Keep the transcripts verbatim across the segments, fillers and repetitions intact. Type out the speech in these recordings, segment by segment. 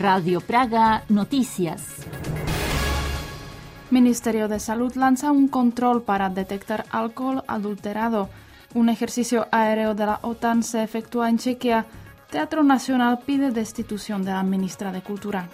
Radio Praga Noticias. Ministerio de Salud lanza un control para detectar alcohol adulterado. Un ejercicio aéreo de la OTAN se efectúa en Chequia. Teatro Nacional pide destitución de la ministra de Cultura.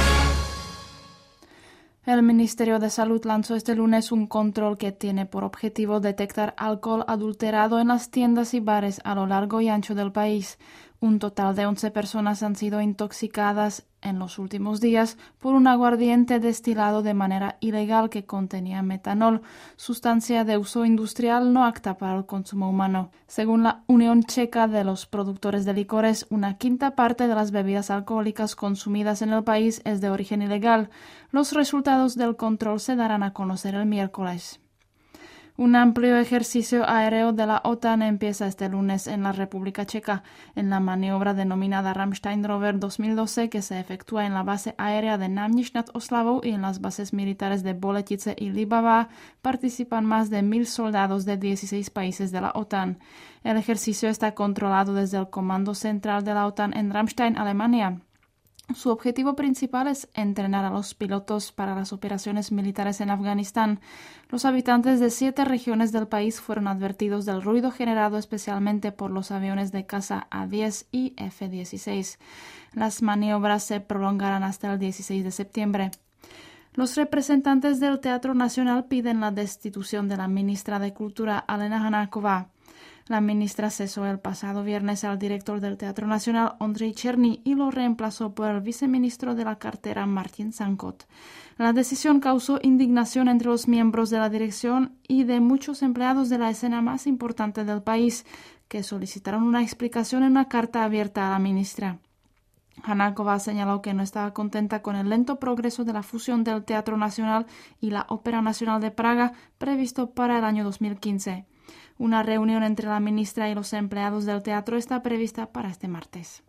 El Ministerio de Salud lanzó este lunes un control que tiene por objetivo detectar alcohol adulterado en las tiendas y bares a lo largo y ancho del país. Un total de once personas han sido intoxicadas en los últimos días por un aguardiente destilado de manera ilegal que contenía metanol, sustancia de uso industrial no apta para el consumo humano. Según la Unión Checa de los Productores de Licores, una quinta parte de las bebidas alcohólicas consumidas en el país es de origen ilegal. Los resultados del control se darán a conocer el miércoles. Un amplio ejercicio aéreo de la OTAN empieza este lunes en la República Checa, en la maniobra denominada Ramstein Rover dos mil doce, que se efectúa en la base aérea de Náměšť nad Oslavou y en las bases militares de Boletice y Libavá. Participan más de mil soldados de dieciséis países de la OTAN. El ejercicio está controlado desde el Comando Central de la OTAN en Ramstein, Alemania. Su objetivo principal es entrenar a los pilotos para las operaciones militares en Afganistán. Los habitantes de siete regiones del país fueron advertidos del ruido generado especialmente por los aviones de caza A diez y F dieciséis. Las maniobras se prolongarán hasta el dieciséis de septiembre. Los representantes del Teatro Nacional piden la destitución de la ministra de Cultura, Alena Hanáková. La ministra cesó el pasado viernes al director del Teatro Nacional, Ondřej Černý, y lo reemplazó por el viceministro de la cartera, Martin Sankot. La decisión causó indignación entre los miembros de la dirección y de muchos empleados de la escena más importante del país, que solicitaron una explicación en una carta abierta a la ministra. Hanáková señaló que no estaba contenta con el lento progreso de la fusión del Teatro Nacional y la Ópera Nacional de Praga previsto para el año dos mil quince. Una reunión entre la ministra y los empleados del teatro está prevista para este martes.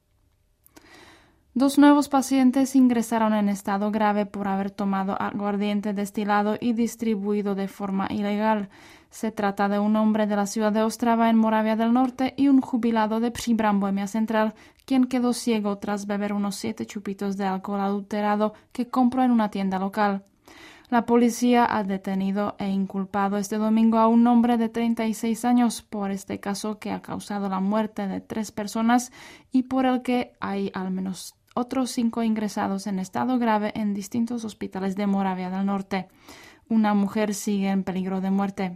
Dos nuevos pacientes ingresaron en estado grave por haber tomado aguardiente destilado y distribuido de forma ilegal. Se trata de un hombre de la ciudad de Ostrava en Moravia del Norte y un jubilado de Příbram, Bohemia Central, quien quedó ciego tras beber unos siete chupitos de alcohol adulterado que compró en una tienda local. La policía ha detenido e inculpado este domingo a un hombre de treinta y seis años por este caso que ha causado la muerte de tres personas y por el que hay al menos otros cinco ingresados en estado grave en distintos hospitales de Moravia del Norte. Una mujer sigue en peligro de muerte.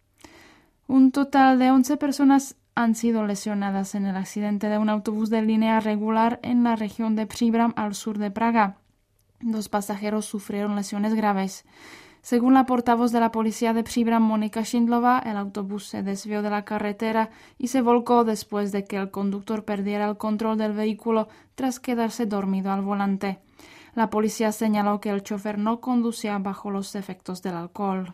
Un total de once personas han sido lesionadas en el accidente de un autobús de línea regular en la región de Příbram al sur de Praga. Dos pasajeros sufrieron lesiones graves. Según la portavoz de la policía de Příbram, Monika Šindlová, el autobús se desvió de la carretera y se volcó después de que el conductor perdiera el control del vehículo tras quedarse dormido al volante. La policía señaló que el chofer no conducía bajo los efectos del alcohol.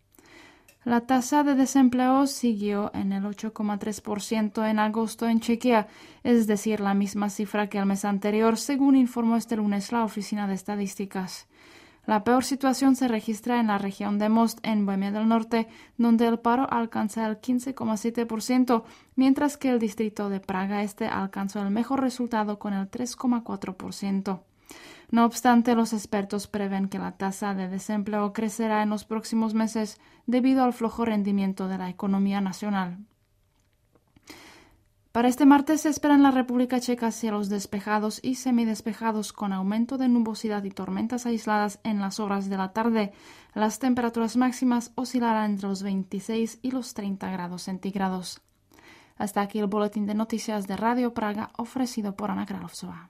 La tasa de desempleo siguió en el ocho coma tres por ciento en agosto en Chequia, es decir, la misma cifra que el mes anterior, según informó este lunes la Oficina de Estadísticas. La peor situación se registra en la región de Most, en Bohemia del Norte, donde el paro alcanza el quince coma siete por ciento, mientras que el distrito de Praga Este alcanzó el mejor resultado con el tres coma cuatro por ciento. No obstante, los expertos prevén que la tasa de desempleo crecerá en los próximos meses debido al flojo rendimiento de la economía nacional. Para este martes se espera en la República Checa cielos despejados y semidespejados con aumento de nubosidad y tormentas aisladas en las horas de la tarde. Las temperaturas máximas oscilarán entre los veintiséis y los treinta grados centígrados. Hasta aquí el boletín de noticias de Radio Praga ofrecido por Ana Královsová.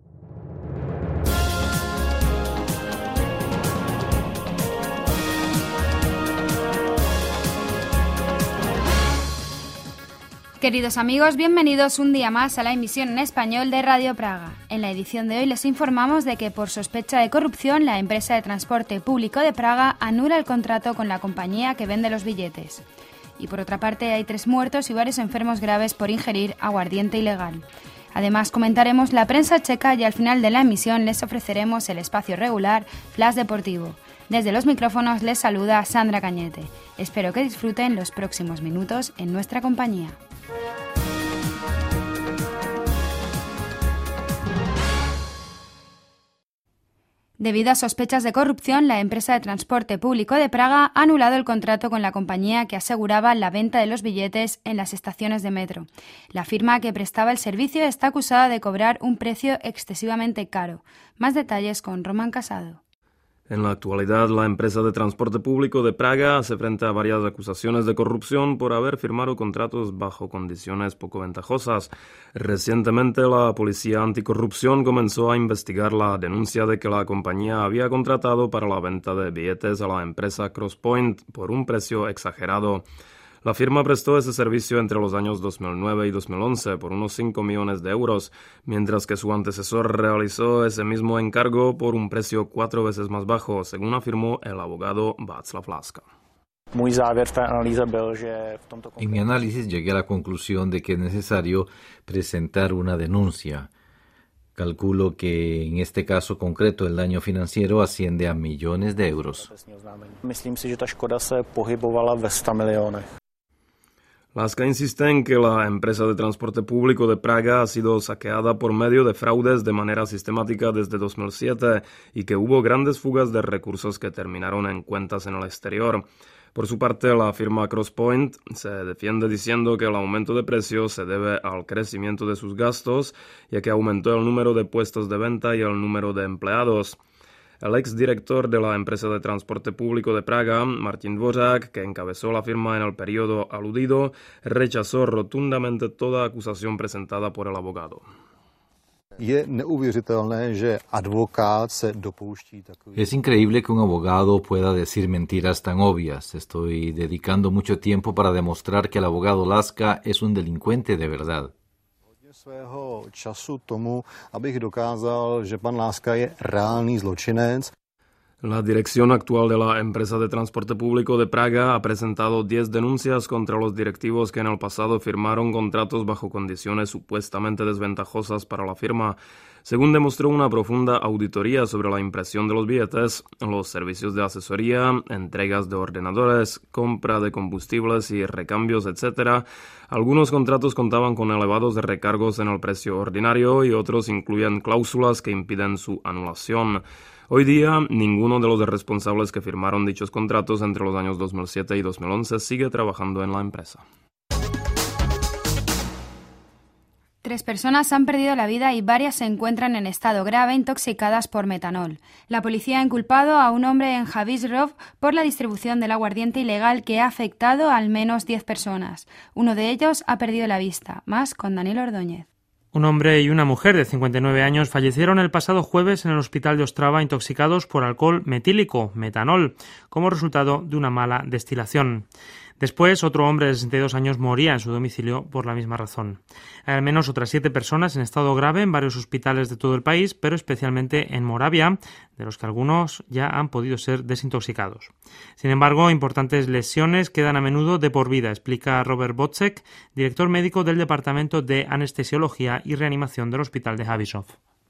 Queridos amigos, bienvenidos un día más a la emisión en español de Radio Praga. En la edición de hoy les informamos de que por sospecha de corrupción la empresa de transporte público de Praga anula el contrato con la compañía que vende los billetes. Y por otra parte hay tres muertos y varios enfermos graves por ingerir aguardiente ilegal. Además comentaremos la prensa checa y al final de la emisión les ofreceremos el espacio regular Flash Deportivo. Desde los micrófonos les saluda Sandra Cañete. Espero que disfruten los próximos minutos en nuestra compañía. Debido a sospechas de corrupción, la empresa de transporte público de Praga ha anulado el contrato con la compañía que aseguraba la venta de los billetes en las estaciones de metro. La firma que prestaba el servicio está acusada de cobrar un precio excesivamente caro. Más detalles con Román Casado. En la actualidad, la empresa de transporte público de Praga se enfrenta a varias acusaciones de corrupción por haber firmado contratos bajo condiciones poco ventajosas. Recientemente, la Policía Anticorrupción comenzó a investigar la denuncia de que la compañía había contratado para la venta de billetes a la empresa Crosspoint por un precio exagerado. La firma prestó ese servicio entre los años dos mil nueve y dos mil once por unos cinco millones de euros, mientras que su antecesor realizó ese mismo encargo por un precio cuatro veces más bajo, según afirmó el abogado Václav Láska. En mi análisis llegué a la conclusión de que es necesario presentar una denuncia. Calculo que en este caso concreto el daño financiero asciende a millones de euros. Láska insiste en que la empresa de transporte público de Praga ha sido saqueada por medio de fraudes de manera sistemática desde dos mil siete y que hubo grandes fugas de recursos que terminaron en cuentas en el exterior. Por su parte, la firma Crosspoint se defiende diciendo que el aumento de precios se debe al crecimiento de sus gastos, ya que aumentó el número de puestos de venta y el número de empleados. El exdirector de la empresa de transporte público de Praga, Martin Dvořák, que encabezó la firma en el periodo aludido, rechazó rotundamente toda acusación presentada por el abogado. Es increíble que un abogado pueda decir mentiras tan obvias. Estoy dedicando mucho tiempo para demostrar que el abogado Láska es un delincuente de verdad. svého času tomu, abych dokázal, že pan Láska je reálný zločinec. La dirección actual de la empresa de transporte público de Praga ha presentado diez denuncias contra los directivos que en el pasado firmaron contratos bajo condiciones supuestamente desventajosas para la firma. Según demostró una profunda auditoría sobre la impresión de los billetes, los servicios de asesoría, entregas de ordenadores, compra de combustibles y recambios, etcétera, algunos contratos contaban con elevados recargos en el precio ordinario y otros incluían cláusulas que impiden su anulación. Hoy día, ninguno de los responsables que firmaron dichos contratos entre los años dos mil siete y dos mil once sigue trabajando en la empresa. Tres personas han perdido la vida y varias se encuentran en estado grave intoxicadas por metanol. La policía ha inculpado a un hombre en Havířov por la distribución del aguardiente ilegal que ha afectado a al menos diez personas. Uno de ellos ha perdido la vista. Más con Daniel Ordóñez. Un hombre y una mujer de cincuenta y nueve años fallecieron el pasado jueves en el hospital de Ostrava intoxicados por alcohol metílico, metanol, como resultado de una mala destilación. Después, otro hombre de sesenta y dos años moría en su domicilio por la misma razón. Hay al menos otras siete personas en estado grave en varios hospitales de todo el país, pero especialmente en Moravia, de los que algunos ya han podido ser desintoxicados. Sin embargo, importantes lesiones quedan a menudo de por vida, explica Robert Boczek, director médico del Departamento de Anestesiología y Reanimación del Hospital de Havířov.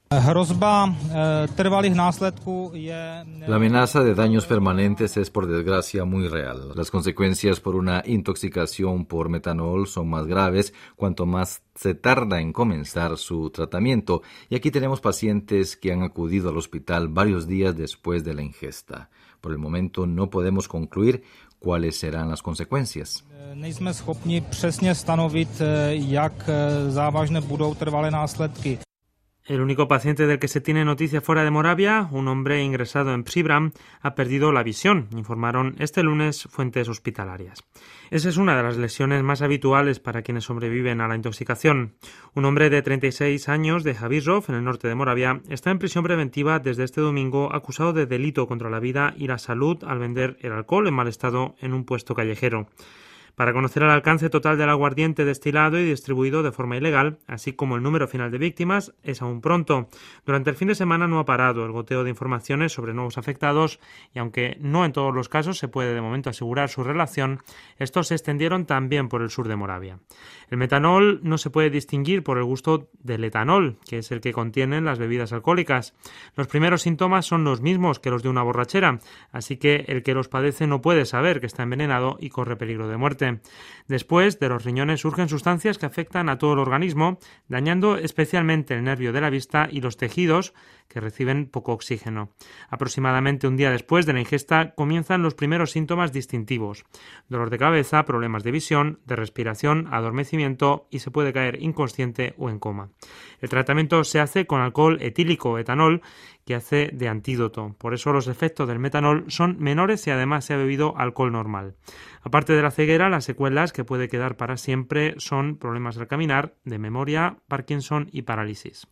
La amenaza de daños permanentes es, por desgracia, muy real. Las consecuencias por una intoxicación por metanol son más graves cuanto más se tarda en comenzar su tratamiento. Y aquí tenemos pacientes que han acudido al hospital varios días después de la ingesta. Por el momento no podemos concluir cuáles serán las consecuencias. Nejsme schopni přesně stanovit, jak závažné budou trvalé následky. El único paciente del que se tiene noticia fuera de Moravia, un hombre ingresado en Příbram, ha perdido la visión, informaron este lunes fuentes hospitalarias. Esa es una de las lesiones más habituales para quienes sobreviven a la intoxicación. Un hombre de treinta y seis años de Havířov, en el norte de Moravia, está en prisión preventiva desde este domingo acusado de delito contra la vida y la salud al vender el alcohol en mal estado en un puesto callejero. Para conocer el alcance total del aguardiente destilado y distribuido de forma ilegal, así como el número final de víctimas, es aún pronto. Durante el fin de semana no ha parado el goteo de informaciones sobre nuevos afectados y aunque no en todos los casos se puede de momento asegurar su relación, estos se extendieron también por el sur de Moravia. El metanol no se puede distinguir por el gusto del etanol, que es el que contienen las bebidas alcohólicas. Los primeros síntomas son los mismos que los de una borrachera, así que el que los padece no puede saber que está envenenado y corre peligro de muerte. fuerte. Después, de los riñones surgen sustancias que afectan a todo el organismo, dañando especialmente el nervio de la vista y los tejidos, que reciben poco oxígeno. Aproximadamente un día después de la ingesta comienzan los primeros síntomas distintivos: dolor de cabeza, problemas de visión, de respiración, adormecimiento y se puede caer inconsciente o en coma. El tratamiento se hace con alcohol etílico o etanol, que hace de antídoto. Por eso los efectos del metanol son menores si además se ha bebido alcohol normal. Aparte de la ceguera, las secuelas que puede quedar para siempre son problemas al caminar, de memoria, Parkinson y parálisis.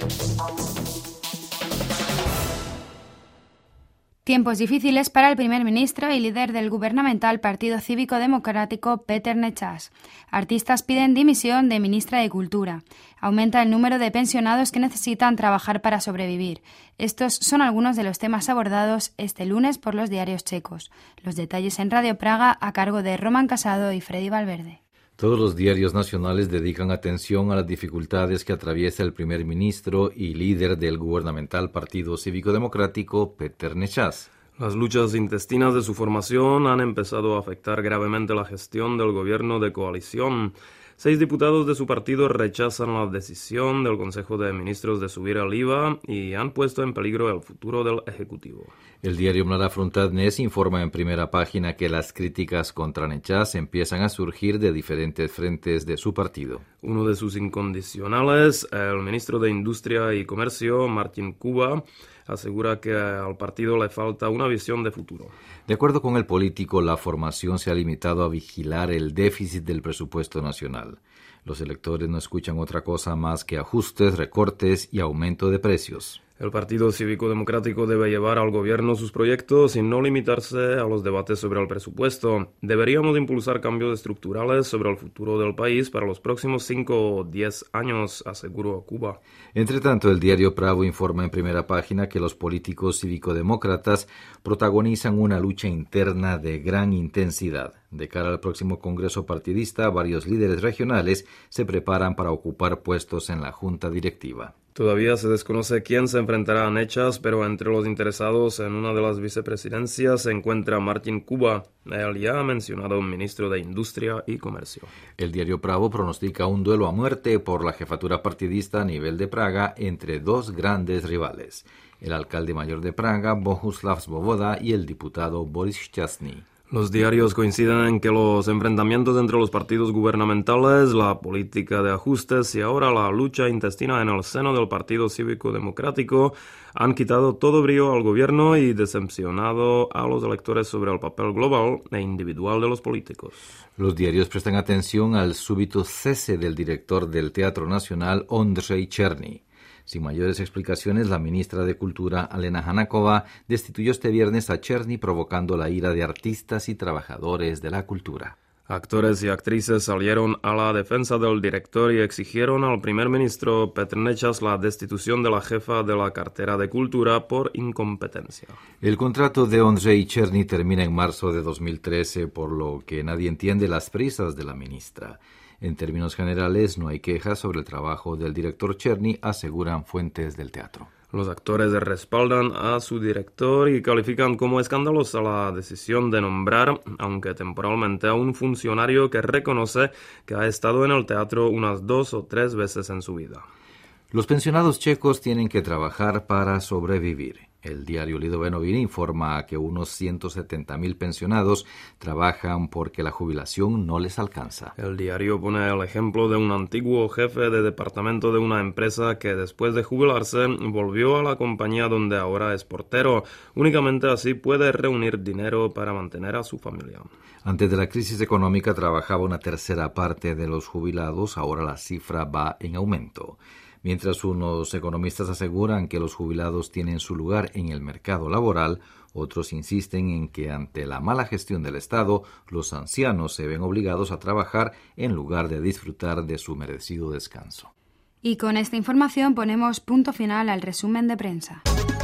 Tiempos difíciles para el primer ministro y líder del gubernamental Partido Cívico Democrático, Peter Nečas. Artistas piden dimisión de ministra de Cultura. Aumenta el número de pensionados que necesitan trabajar para sobrevivir. Estos son algunos de los temas abordados este lunes por los diarios checos. Los detalles en Radio Praga a cargo de Roman Casado y Freddy Valverde. Todos los diarios nacionales dedican atención a las dificultades que atraviesa el primer ministro y líder del gubernamental Partido Cívico Democrático, Peter Nečas. Las luchas intestinas de su formación han empezado a afectar gravemente la gestión del gobierno de coalición. Seis diputados de su partido rechazan la decisión del Consejo de Ministros de subir el I V A y han puesto en peligro el futuro del Ejecutivo. El diario Mladá Fronta Dnes informa en primera página que las críticas contra Nečas empiezan a surgir de diferentes frentes de su partido. Uno de sus incondicionales, el ministro de Industria y Comercio, Martin Kuba, asegura que al partido le falta una visión de futuro. De acuerdo con el político, la formación se ha limitado a vigilar el déficit del presupuesto nacional. Los electores no escuchan otra cosa más que ajustes, recortes y aumento de precios. El Partido Cívico Democrático debe llevar al gobierno sus proyectos y no limitarse a los debates sobre el presupuesto. Deberíamos impulsar cambios estructurales sobre el futuro del país para los próximos cinco o diez años, aseguró Kuba. Entre tanto, el diario Pravo informa en primera página que los políticos cívico-demócratas protagonizan una lucha interna de gran intensidad. De cara al próximo Congreso partidista, varios líderes regionales se preparan para ocupar puestos en la junta directiva. Todavía se desconoce quién se enfrentará a Nečas, pero entre los interesados en una de las vicepresidencias se encuentra Martin Kuba. Él ya ha mencionado a un ministro de Industria y Comercio. El diario Pravo pronostica un duelo a muerte por la jefatura partidista a nivel de Praga entre dos grandes rivales: el alcalde mayor de Praga, Bohuslav Svoboda, y el diputado Boris Šťastný. Los diarios coinciden en que los enfrentamientos entre los partidos gubernamentales, la política de ajustes y ahora la lucha intestina en el seno del Partido Cívico Democrático han quitado todo brío al gobierno y decepcionado a los electores sobre el papel global e individual de los políticos. Los diarios prestan atención al súbito cese del director del Teatro Nacional, Ondřej Černý. Sin mayores explicaciones, la ministra de Cultura, Alena Hanáková, destituyó este viernes a Černý, provocando la ira de artistas y trabajadores de la cultura. Actores y actrices salieron a la defensa del director y exigieron al primer ministro Petr Nečas la destitución de la jefa de la cartera de Cultura por incompetencia. El contrato de Ondřej Černý termina en marzo de dos mil trece, por lo que nadie entiende las prisas de la ministra. En términos generales, no hay quejas sobre el trabajo del director Černý, aseguran fuentes del teatro. Los actores respaldan a su director y califican como escandalosa la decisión de nombrar, aunque temporalmente, a un funcionario que reconoce que ha estado en el teatro unas dos o tres veces en su vida. Los pensionados checos tienen que trabajar para sobrevivir. El diario Lidové Noviny informa que unos ciento setenta mil pensionados trabajan porque la jubilación no les alcanza. El diario pone el ejemplo de un antiguo jefe de departamento de una empresa que después de jubilarse volvió a la compañía donde ahora es portero. Únicamente así puede reunir dinero para mantener a su familia. Antes de la crisis económica trabajaba una tercera parte de los jubilados, ahora la cifra va en aumento. Mientras unos economistas aseguran que los jubilados tienen su lugar en el mercado laboral, otros insisten en que ante la mala gestión del Estado, los ancianos se ven obligados a trabajar en lugar de disfrutar de su merecido descanso. Y con esta información ponemos punto final al resumen de prensa.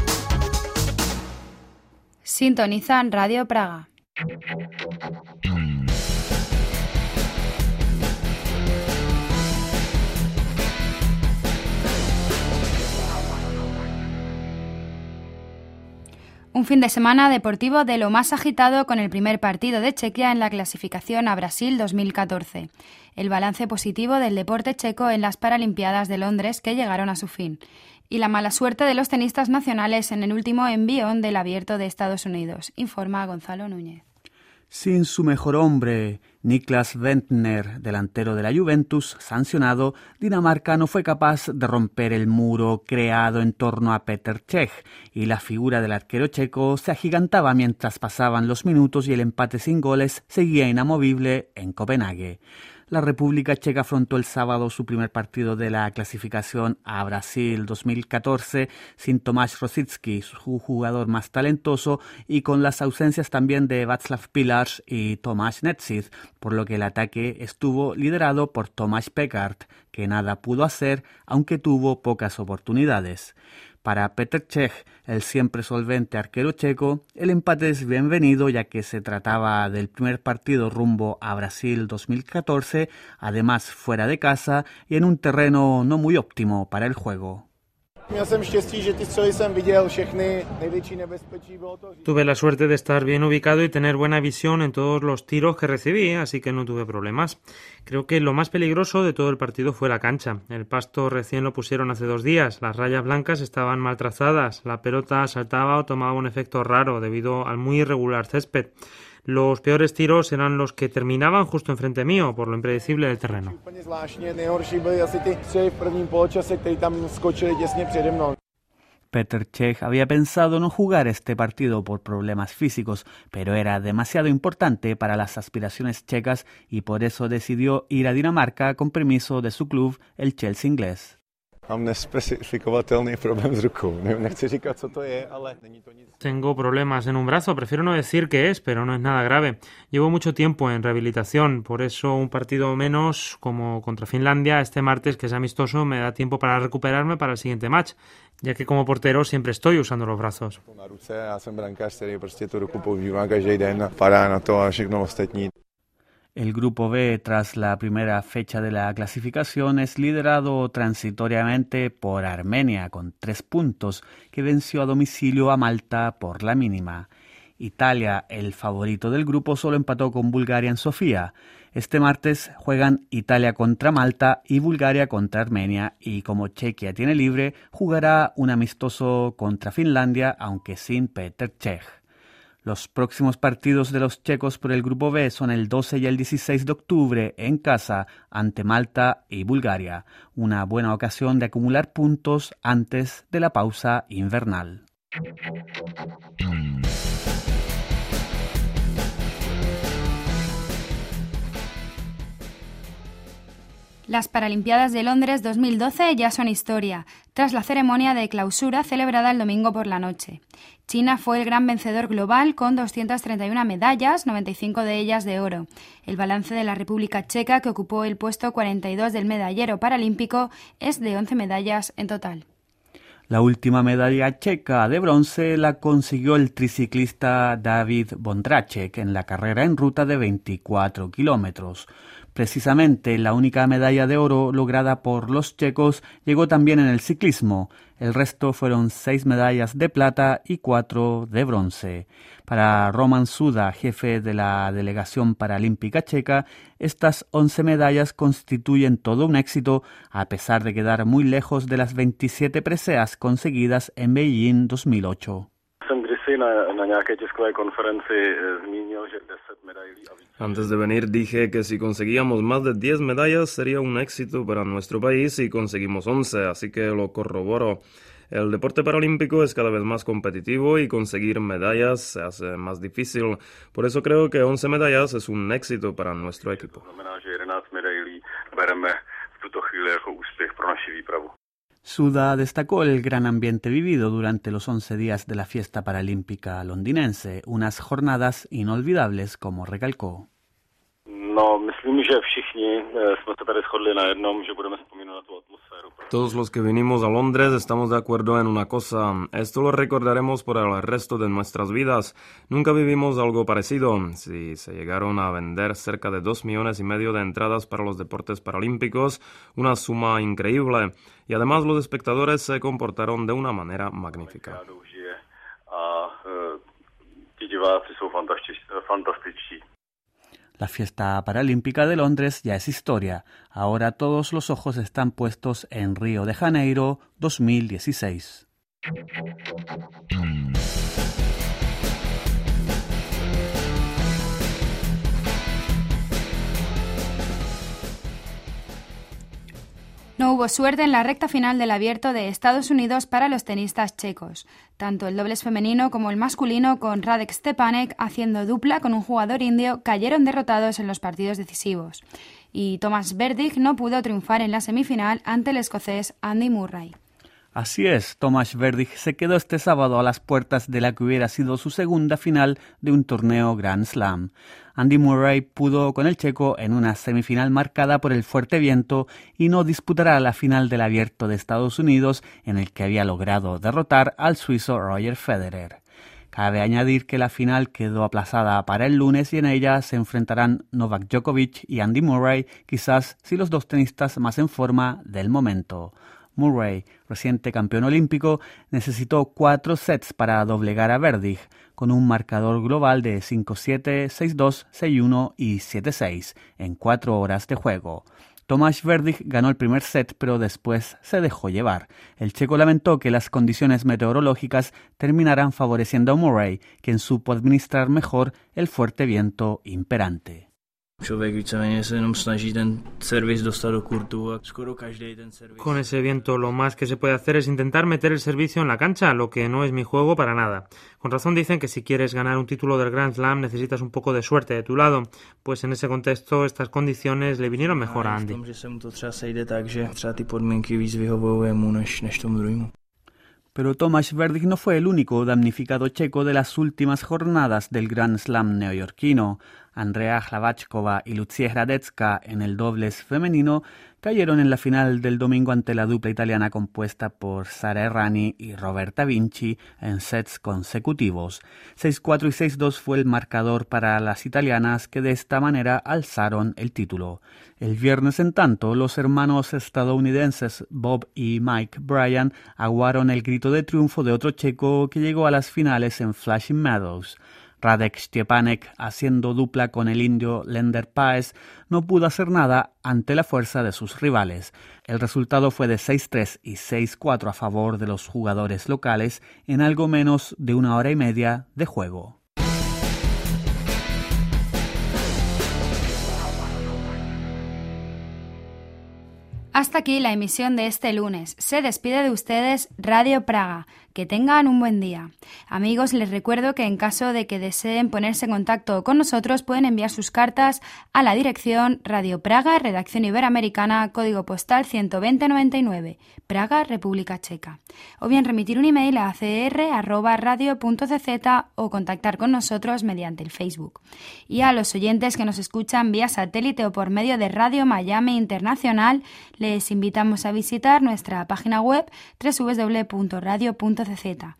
Sintonizan Radio Praga. Un fin de semana deportivo de lo más agitado con el primer partido de Chequia en la clasificación a Brasil dos mil catorce. El balance positivo del deporte checo en las Paralimpiadas de Londres que llegaron a su fin. Y la mala suerte de los tenistas nacionales en el último envión del Abierto de Estados Unidos, informa Gonzalo Núñez. Sin su mejor hombre, Niklas Bendtner, delantero de la Juventus, sancionado, Dinamarca no fue capaz de romper el muro creado en torno a Petr Cech y la figura del arquero checo se agigantaba mientras pasaban los minutos y el empate sin goles seguía inamovible en Copenhague. La República Checa afrontó el sábado su primer partido de la clasificación a Brasil dos mil catorce sin Tomáš Rosický, su jugador más talentoso, y con las ausencias también de Václav Pilář y Tomáš Netřiť, por lo que el ataque estuvo liderado por Tomáš Pekář, que nada pudo hacer, aunque tuvo pocas oportunidades. Para Petr Cech, el siempre solvente arquero checo, el empate es bienvenido ya que se trataba del primer partido rumbo a Brasil dos mil catorce, además fuera de casa y en un terreno no muy óptimo para el juego. Tuve la suerte de estar bien ubicado y tener buena visión en todos los tiros que recibí, así que no tuve problemas. Creo que lo más peligroso de todo el partido fue la cancha. El pasto recién lo pusieron hace dos días, las rayas blancas estaban mal trazadas, la pelota saltaba o tomaba un efecto raro debido al muy irregular césped. Los peores tiros eran los que terminaban justo enfrente mío, por lo impredecible del terreno. Petr Cech había pensado no jugar este partido por problemas físicos, pero era demasiado importante para las aspiraciones checas y por eso decidió ir a Dinamarca con permiso de su club, el Chelsea inglés. Tengo problemas en un brazo, prefiero no decir qué es, pero no es nada grave. Llevo mucho tiempo en rehabilitación, por eso un partido menos, como contra Finlandia, este martes, que es amistoso, me da tiempo para recuperarme para el siguiente match, ya que como portero siempre estoy usando los brazos. El grupo B, tras la primera fecha de la clasificación, es liderado transitoriamente por Armenia, con tres puntos, que venció a domicilio a Malta por la mínima. Italia, el favorito del grupo, solo empató con Bulgaria en Sofía. Este martes juegan Italia contra Malta y Bulgaria contra Armenia, y como Chequia tiene libre, jugará un amistoso contra Finlandia, aunque sin Petr Cech. Los próximos partidos de los checos por el Grupo B son el doce y el dieciséis de octubre en casa ante Malta y Bulgaria. Una buena ocasión de acumular puntos antes de la pausa invernal. Las Paralimpiadas de Londres dos mil doce ya son historia, tras la ceremonia de clausura celebrada el domingo por la noche. China fue el gran vencedor global con doscientas treinta y una medallas, noventa y cinco de ellas de oro. El balance de la República Checa, que ocupó el puesto cuarenta y dos del medallero paralímpico, es de once medallas en total. La última medalla checa de bronce la consiguió el triciclista David Vondráček en la carrera en ruta de veinticuatro kilómetros. Precisamente la única medalla de oro lograda por los checos llegó también en el ciclismo. El resto fueron seis medallas de plata y cuatro de bronce. Para Roman Suda, jefe de la delegación paralímpica checa, estas once medallas constituyen todo un éxito, a pesar de quedar muy lejos de las veintisiete preseas conseguidas en Beijing dos mil ocho. Antes de venir dije que si conseguíamos más de diez medallas sería un éxito para nuestro país y conseguimos once, así que lo corroboro. El deporte paralímpico es cada vez más competitivo y conseguir medallas se hace más difícil. Por eso creo que once medallas es un éxito para nuestro equipo. Suda destacó el gran ambiente vivido durante los once días de la fiesta paralímpica londinense, unas jornadas inolvidables, como recalcó. No, myslím, že všichni jsme se tady shodli na jednom, že budeme vzpomínat tu atmosféru. Todos los que vinimos a Londres estamos de acuerdo en una cosa. Esto lo recordaremos por el resto de nuestras vidas. Nunca vivimos algo parecido. Si se llegaron a vender cerca de dos millones y medio de entradas para los deportes paralímpicos, una suma increíble. Y además los espectadores se comportaron de una manera magnífica. A ti diváci jsou fantastičtí. La fiesta paralímpica de Londres ya es historia. Ahora todos los ojos están puestos en Río de Janeiro dos mil dieciséis. No hubo suerte en la recta final del Abierto de Estados Unidos para los tenistas checos. Tanto el dobles femenino como el masculino, con Radek Stepanek haciendo dupla con un jugador indio, cayeron derrotados en los partidos decisivos. Y Thomas Berdych no pudo triunfar en la semifinal ante el escocés Andy Murray. Así es, Tomáš Berdych se quedó este sábado a las puertas de la que hubiera sido su segunda final de un torneo Grand Slam. Andy Murray pudo con el checo en una semifinal marcada por el fuerte viento y no disputará la final del Abierto de Estados Unidos, en el que había logrado derrotar al suizo Roger Federer. Cabe añadir que la final quedó aplazada para el lunes y en ella se enfrentarán Novak Djokovic y Andy Murray, quizás si los dos tenistas más en forma del momento. Murray, reciente campeón olímpico, necesitó cuatro sets para doblegar a Berdych, con un marcador global de cinco siete, seis dos, seis uno y siete seis en cuatro horas de juego. Tomáš Berdych ganó el primer set, pero después se dejó llevar. El checo lamentó que las condiciones meteorológicas terminaran favoreciendo a Murray, quien supo administrar mejor el fuerte viento imperante. Con ese viento lo más que se puede hacer es intentar meter el servicio en la cancha, lo que no es mi juego para nada. Con razón dicen que si quieres ganar un título del Grand Slam necesitas un poco de suerte de tu lado, pues en ese contexto estas condiciones le vinieron mejor a Andy. Pero Tomáš Berdych no fue el único damnificado checo de las últimas jornadas del Grand Slam neoyorquino. Andrea Hlavačková y Lucia Hradecká en el dobles femenino cayeron en la final del domingo ante la dupla italiana compuesta por Sara Errani y Roberta Vinci en sets consecutivos. seis cuatro y seis dos fue el marcador para las italianas, que de esta manera alzaron el título. El viernes, en tanto, los hermanos estadounidenses Bob y Mike Bryan aguaron el grito de triunfo de otro checo que llegó a las finales en Flushing Meadows. Radek Stepanek, haciendo dupla con el indio Leander Paes, no pudo hacer nada ante la fuerza de sus rivales. El resultado fue de seis tres y seis cuatro a favor de los jugadores locales en algo menos de una hora y media de juego. Hasta aquí la emisión de este lunes. Se despide de ustedes Radio Praga. Que tengan un buen día. Amigos, les recuerdo que en caso de que deseen ponerse en contacto con nosotros pueden enviar sus cartas a la dirección Radio Praga, Redacción Iberoamericana, código postal ciento veinte noventa y nueve, Praga, República Checa. O bien remitir un email a c r arroba radio punto c z o contactar con nosotros mediante el Facebook. Y a los oyentes que nos escuchan vía satélite o por medio de Radio Miami Internacional, les invitamos a visitar nuestra página web doble u doble u doble u punto radio punto c z.